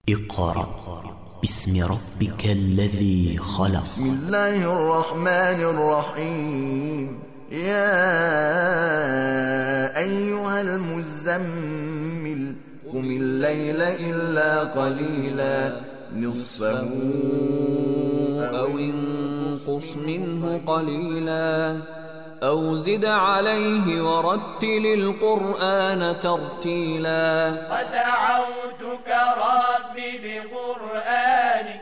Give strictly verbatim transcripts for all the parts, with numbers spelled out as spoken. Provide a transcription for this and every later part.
اقرأ باسم ربك الذي خلق. بسم الله الرحمن الرحيم. يا أيها المزمل قم الليل إلا قليلا نصفه أو انقص منه قليلا أو زد عليه ورتل القرآن ترتيلا. ودعوتك ربي بقرآنك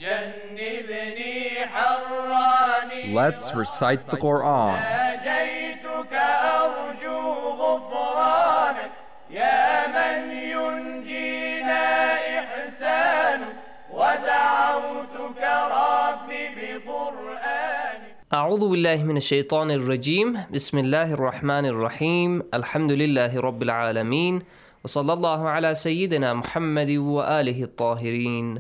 جنبني حراني. Let's recite the Quran. ناجيتك أرجو غفرانك يا من ينجينا إحسانك. ودعوتك ربي بقرآنك. أعوذ بالله من الشيطان الرجيم. بسم الله الرحمن الرحيم. الحمد لله رب العالمين وصلى الله على سيدنا محمد وآله الطاهرين.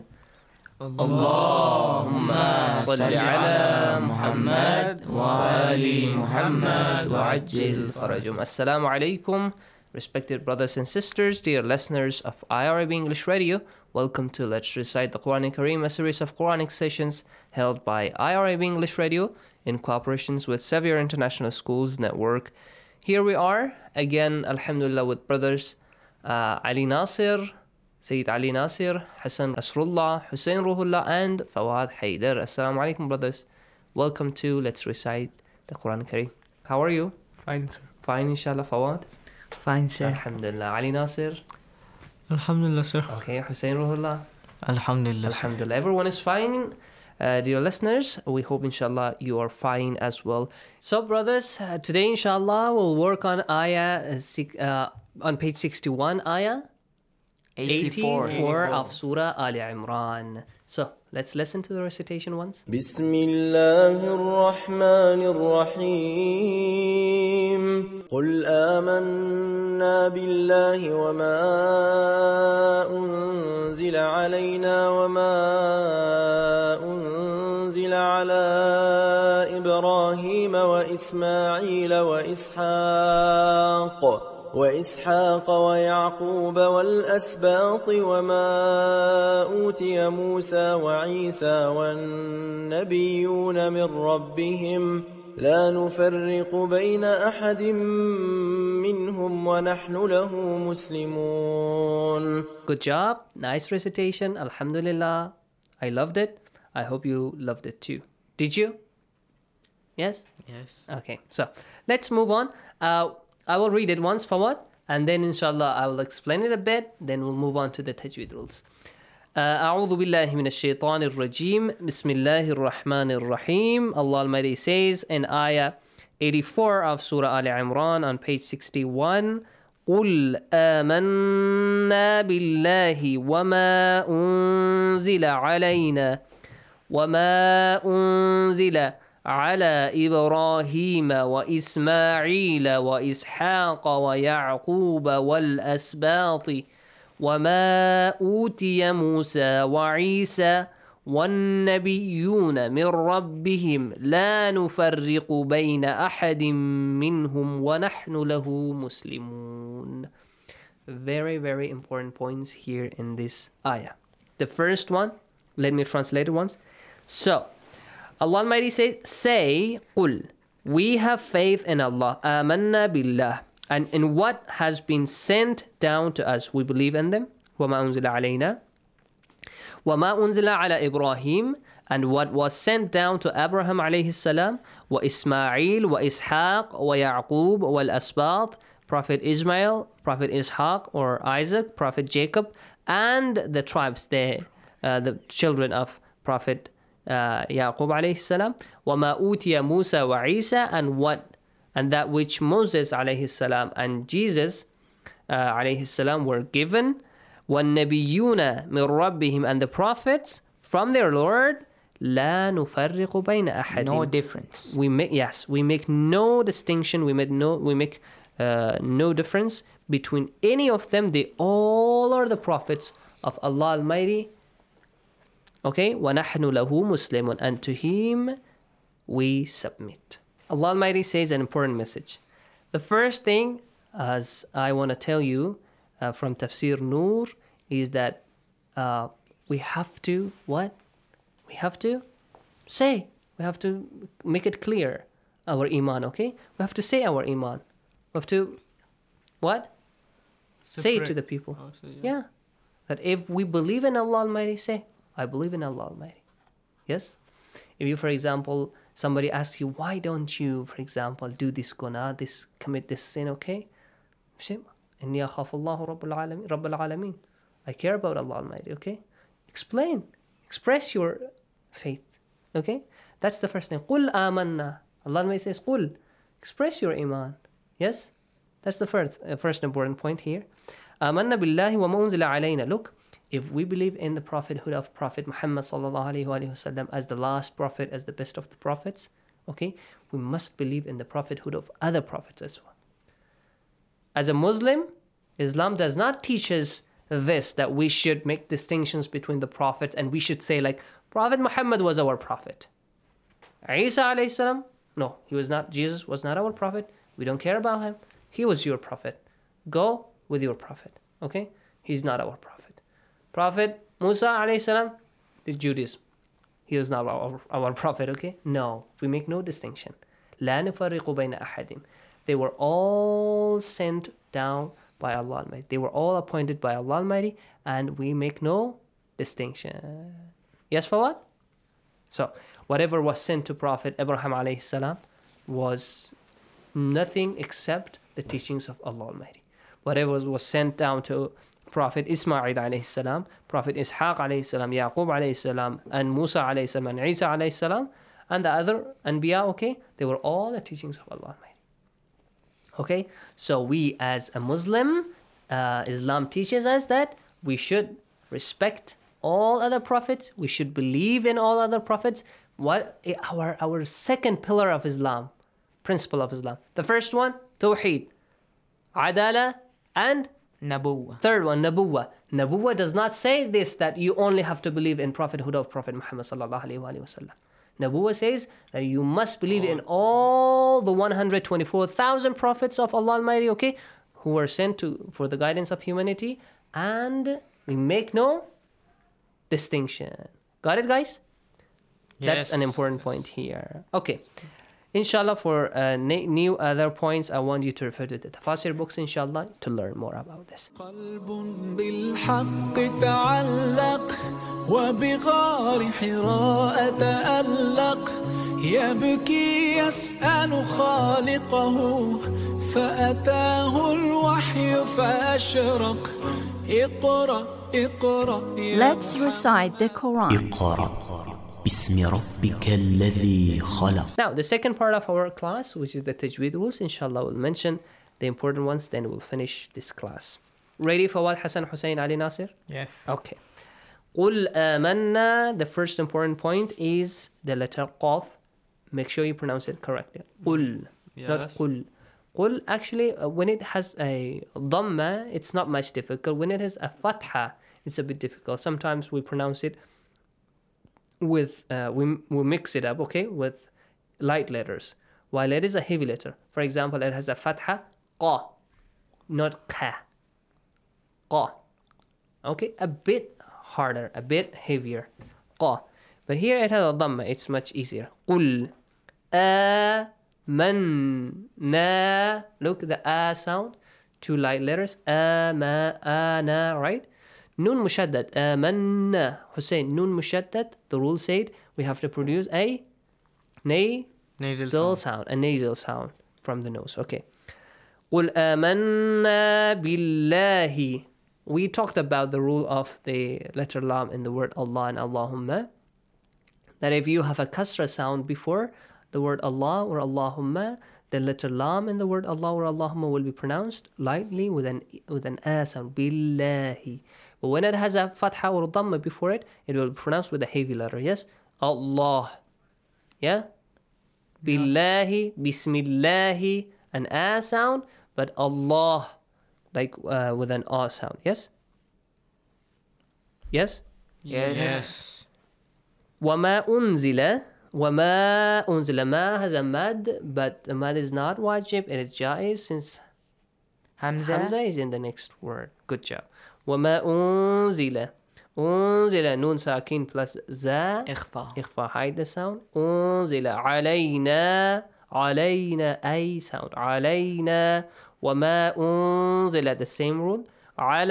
اللهم صل على محمد وآل محمد وعجل فرجهم. Assalamu alaikum, respected brothers and sisters, dear listeners of I R A B English Radio. Welcome to Let's Recite the Quran Kareem, a series of Quranic sessions held by I R A B English Radio in cooperation with Xavier International Schools Network. Here we are again, alhamdulillah, with brothers uh, Ali Nasir, Sayyid Ali Nasir, Hassan Nasrullah, Hussein Ruhullah, and Fawad Haidar. Assalamu alaikum, brothers. Welcome to Let's Recite the Quran Kareem. How are you? Fine, sir. Fine, inshallah, Fawad? Fine, sir. Alhamdulillah. Ali Nasir? Alhamdulillah, sir. Okay, Hussein Ruhullah? Alhamdulillah. Alhamdulillah. Everyone is fine. Uh, dear listeners, we hope inshallah you are fine as well. So brothers, uh, today inshallah we'll work on ayah uh, uh, on page sixty-one, ayah eighty-four. eighty-four of Surah Ali Imran. So let's listen to the recitation once. بسم الله الرحمن الرحيم. قل آمنا بالله وما أنزل علينا وما أنزل على إبراهيم وإسماعيل وإسحاق وإسحاق ويعقوب والأسباط وما أوتي موسى وعيسى والنبيون من ربهم لا نفرق بين أحد منهم ونحن له مسلمون. Good job. Nice recitation. Alhamdulillah. I loved it. I hope you loved it too. Did you? Yes? Yes. Okay. So let's move on. Uh, I will read it once for what? And then inshallah I will explain it a bit. Then we'll move on to the tajweed rules. أعوذ بالله من الشيطان الرجيم. بسم الله الرحمن الرحيم. Allah Almighty says in ayah eighty-four of Surah Al Imran on page sixty-one, قل آمنا بالله وما أنزل علينا وما أنزل على إبراهيم وإسماعيل وإسحاق ويعقوب والأسباط وما أوتي موسى وعيسى والنبيون من ربهم لا نفرق بين أحد منهم ونحن له مسلمون. Very, very important points here in this ayah. The first one, let me translate it once. So, Allah Almighty says, say, قُل, we have faith in Allah, آمنا بالله, and in what has been sent down to us, we believe in them. وَمَا أُنزِلَ عَلَيْنَا وَمَا أُنزِلَ عَلَى إِبْرَاهِيمَ, and what was sent down to Abraham alayhi salam, وَإِسْمَاعِيل وَإِسْحَاقَ وَيَعْقُوب وَالْأَسْبَاط, Prophet Ismail, Prophet Ishaq or Isaac, Prophet Jacob, and the tribes there, uh, the children of Prophet uh, Yaqub alayhi salam, وَمَا أُوتِيَ مُوسَى وَعِيسَى, and what and that which Moses alayhi salam and Jesus uh, alayhi salam were given, وَالنَّبِيُّونَ مِنْ رَبِّهِمْ, and the prophets from their Lord, لَا نُفَرِّقُ بَيْنَ أَحَدٍ, no difference. We make yes, we make no distinction. We make no we make uh, no difference between any of them. They all are the prophets of Allah Almighty. Okay, وَنَحْنُ لَهُ مُسْلِمٌ, and to Him we submit. Allah Almighty says an important message. The first thing, as I want to tell you uh, from Tafsir Noor, is that uh, we have to, what? We have to say, we have to make it clear, our iman, okay? We have to say our iman. We have to, what? Say it to the people. Oh, so, yeah. Yeah. That if we believe in Allah Almighty, say, I believe in Allah Almighty. Yes? If you, for example, somebody asks you, why don't you, for example, do this guna, this, commit this sin, okay? Say, Inni akhafu Allahu Rabbul Alamin, Rabbul Alamin. I care about Allah Almighty, okay? Explain. Express your faith, okay? That's the first thing. قُلْ آمَنَّا. Allah Almighty says, قُل. Express your iman. Yes? That's the first, uh, first important point here. آمَنَّا بِاللَّهِ وَمَا أُنزِلَ عَلَيْنَا. Look, if we believe in the prophethood of Prophet Muhammad sallallahu alaihi wasallam as the last prophet, as the best of the prophets, okay, we must believe in the prophethood of other prophets as well. As a Muslim, Islam does not teach us this, that we should make distinctions between the prophets and we should say like, Prophet Muhammad was our prophet. Isa alayhi salam, no, he was not, Jesus was not our prophet. We don't care about him. He was your prophet. Go with your prophet, okay? He's not our prophet. Prophet Musa alayhi salam, the Judaism. He was not our, our prophet, okay? No, we make no distinction. لا نفرق بين أحد. They were all sent down by Allah Almighty. They were all appointed by Allah Almighty, and we make no distinction. Yes, for what? So, whatever was sent to Prophet Abraham alayhi salam was nothing except the teachings of Allah Almighty. Whatever was sent down to Prophet Ismail alayhi salam, Prophet Ishaq alayhi salam, Yaqub alayhi salam, and Musa alayhi salam, and Isa alayhi salam, and the other Anbiya, okay, they were all the teachings of Allah Almighty. Okay, so we as a Muslim, uh, Islam teaches us that we should respect all other prophets. We should believe in all other prophets. What our our second pillar of Islam, principle of Islam. The first one, Tawheed, Adala, and Nabuwa. third one, Nabuwa. Nabuwa does not say this, that you only have to believe in prophethood of Prophet Muhammad sallallahu alaihi wasallam. Nabuwa says that you must believe in all the one hundred twenty-four thousand prophets of Allah Almighty, okay, who were sent to for the guidance of humanity, and we make no distinction. Got it, guys? That's Yes. an important point here. Okay. Inshallah, for uh, na- new other points, I want you to refer to the Tafasir books, inshallah, to learn more about this. قلب بالحق تعلق وبغار حراء تألق يبكي يسأل خالقه فأتاه الوحي فأشرق اقرأ اقرأ يا Let's recite the Quran. اقرأ باسم ربك الذي خلق. Now, the second part of our class, which is the Tajweed rules, inshallah, we'll mention the important ones, then we'll finish this class. Ready for what, Hassan, Hussein, Ali, Nasir? Yes. Okay. قُلْ آمَنَّا. The first important point is the letter Qaf. Make sure you pronounce it correctly. قُل, not Yes. قُل. قُل, actually, uh, when it has a dhamma, it's not much difficult. When it has a fatha, it's a bit difficult. Sometimes we pronounce it with, uh, we, we mix it up, okay, with light letters. While it is a heavy letter. For example, it has a fatha, qa, not ka. Qa. Okay, a bit harder, a bit heavier. Qa. But here it has a dhamma, it's much easier. قُل آمَنَّا. Look, the a sound, two light letters. آما, آنا, right? Nun mushaddad. آمَنَّا. Hussein, nun mushaddad. The rule said we have to produce a nasal Nasal sound. sound, a nasal sound from the nose. Okay. قُلْ آمَنَّا بِاللَّهِ. We talked about the rule of the letter lam in the word Allah and Allahumma. That if you have a kasra sound before the word Allah or Allahumma, the letter lam in the word Allah or Allahumma will be pronounced lightly with an with an a sound. Billahi. But when it has a fatha or dhamma before it, it will be pronounced with a heavy letter. Yes? Allah. Yeah? Billahi, Bismillahi, an a sound, but Allah, like uh, with an a sound. Yes? Yes? Yes. Yes. وَمَا أُنزِلَ وَمَا أُنزِلَ. Ma has a mad, but the mad is not wajib, it is jaiz since Hamza. Hamza is in the next word. Good job. وَمَا أُنزِلَ. أنزل نون ساكن plus za. إخفاء. إخفاء hide the sound. أنزل علينا علينا أي sound علينا. وما أنزل the same rule على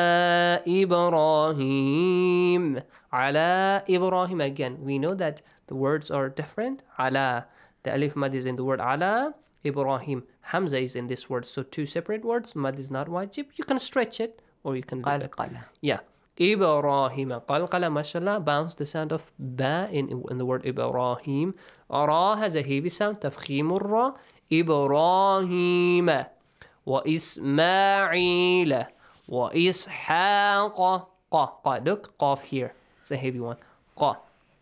إبراهيم على إبراهيم. Again we know that the words are different. على, the alif mad is in the word على. Ibrahim, Hamza is in this word, so two separate words. Mad is not wajib. You can stretch it or you can leave it. قلقلة. Yeah. Ibrahim. قلقلة, mashallah, bounce the sound of ba in, in the word Ibrahim. Ra has a heavy sound. تفخيم الراء. إبراهيم وإسماعيل وإسحاق. قا قا. Look, قاف here. It's a heavy one. قا.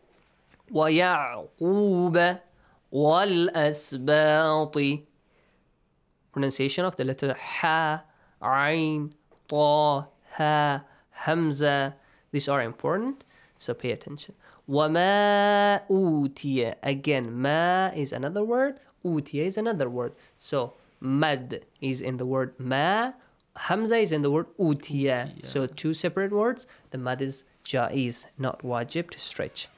ويعقوب والأسباط. Pronunciation of the letter ha, ain, ta, ha, hamza. These are important, so pay attention. وما أوتي. Again, ma is another word, أوتي is another word. So mad is in the word ma, hamza is in the word أوتي. So two separate words. The mad is jaiz, not wajib to stretch.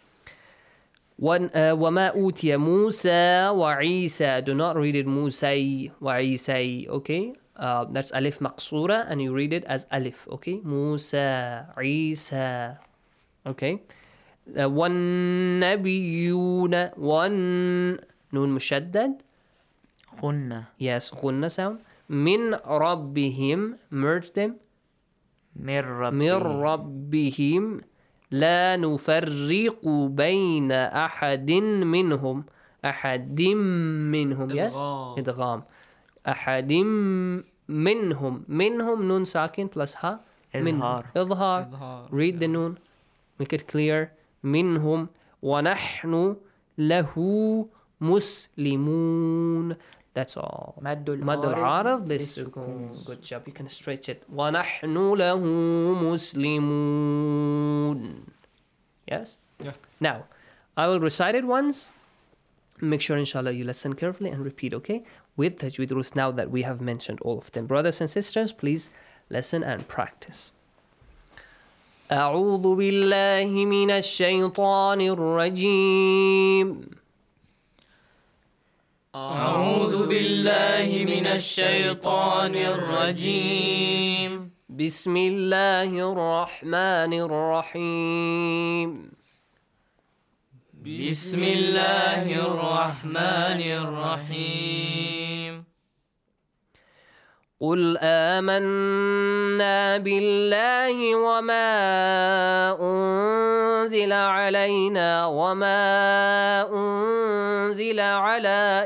وما أوتي موسى وعيسى. Do not read it موسى وعيسى. Okay, uh, that's alif مقصورة and you read it as alif. Okay, موسى عيسى. Okay, uh, والنبيون ون نون مشدد. غنة. Yes, غنة sound. من ربهم. Merge them. من ربهم. من ربهم. لا نفرق بين أحد منهم. أحد منهم. Yes. إدغام. أحد منهم. منهم نون ساكن plus ها. إظهار. إظهار. Read the noon. Make it clear. منهم. ونحن له مسلمون. That's all. مد مد العارض للسكون. Good job. You can stretch it. ونحن له مسلمون. Yes? Yeah. Now, I will recite it once. Make sure, inshallah, you listen carefully and repeat, okay? With tajweed rules now that we have mentioned all of them. Brothers and sisters, please listen and practice. أعوذ بالله من الشيطان الرجيم. أعوذ بالله من الشيطان الرجيم. بسم الله الرحمن الرحيم. بسم الله الرحمن الرحيم. قل آمنا بالله وما أنزل علينا وما أنزل على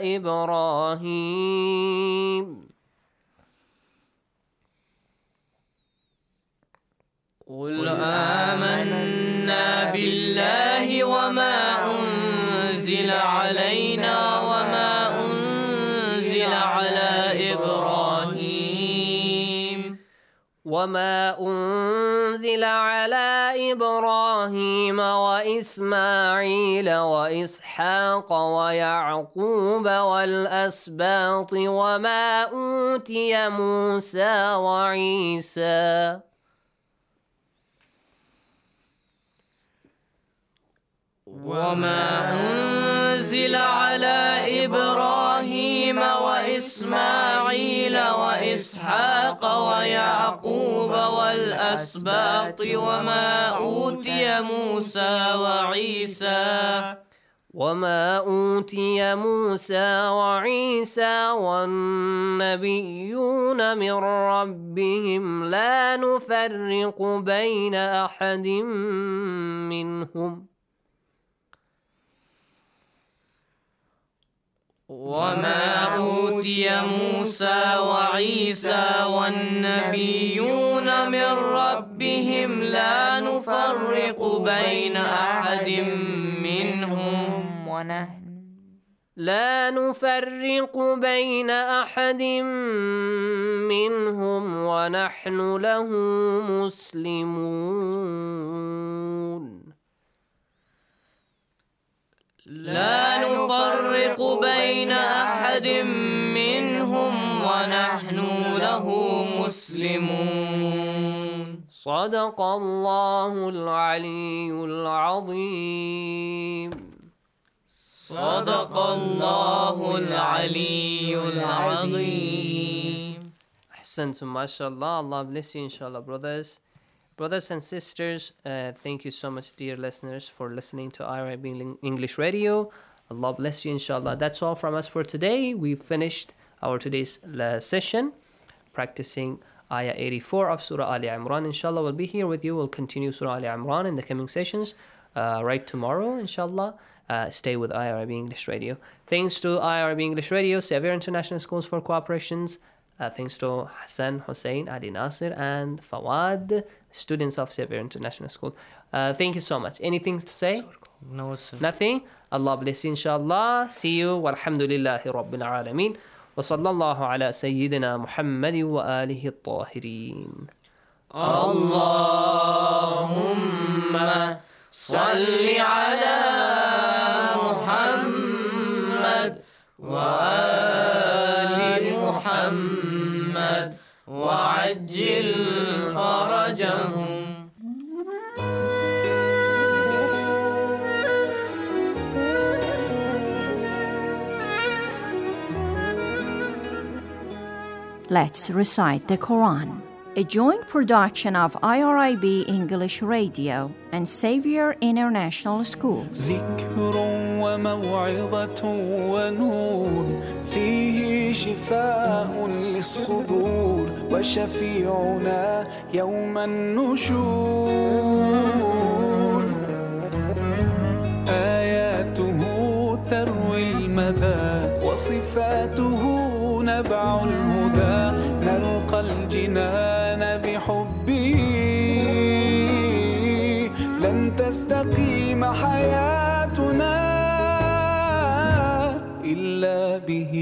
إبراهيم. قل آمنا بالله وما أنزل علينا وما أنزل على إبراهيم وما أنزل على إبراهيم وإسماعيل وإسحاق ويعقوب والأسباط وما أوتي موسى وعيسى وما أنزل على إبراهيم وإسماعيل وإسحاق ويعقوب والأسباط وما أوتي موسى وعيسى وما أوتي موسى وعيسى والنبيون من ربهم لا نفرق بين أحد منهم وما أوتي موسى وعيسى والنبيون من ربهم لا نفرق بين أحد منهم ونحن لا نفرق بين أحد منهم ونحن له مسلمون لا نفرق بين أحد منهم ونحن له مسلمون. صدق الله العلي العظيم. صدق الله العلي العظيم. Ahsantum, mashallah. Allah bless you, inshallah, brothers. Brothers and sisters, uh, thank you so much, dear listeners, for listening to I R I B English Radio. Allah bless you, inshallah. That's all from us for today. We finished our today's uh, session, practicing Ayah eighty-four of Surah Ali Imran. Inshallah, we'll be here with you. We'll continue Surah Ali Imran in the coming sessions uh, right tomorrow, inshallah. Uh, stay with I R I B English Radio. Thanks to I R I B English Radio, Xavier International Schools for Cooperations. Uh, thanks to Hassan, Hussein, Ali Nasir, and Fawad, students of Xavier International School. Uh, thank you so much. Anything to say? No, sir. Nothing? Allah bless you, inshallah. See you. Walhamdulillahi Rabbil Alameen. وصلى الله على سيدنا محمد وآله الطاهرين. اللهم صل على محمد وآل محمد وعجل فرجهم. Let's recite the Quran, a joint production of I R I B English Radio and Xavier International Schools. ذكر وموعظة ونور فيه شفاء للصدور وشفيعنا يوم النشور آياته تروي المدى وصفاته نبع الهدى نلقى الجنان بحبه لن تستقيم حياتنا إلا به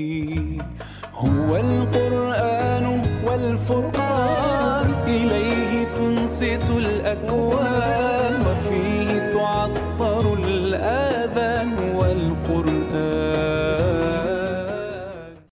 هو القرآن والفرقان إليه تنصت الأكوان وفيه تعطر الآذان والقرآن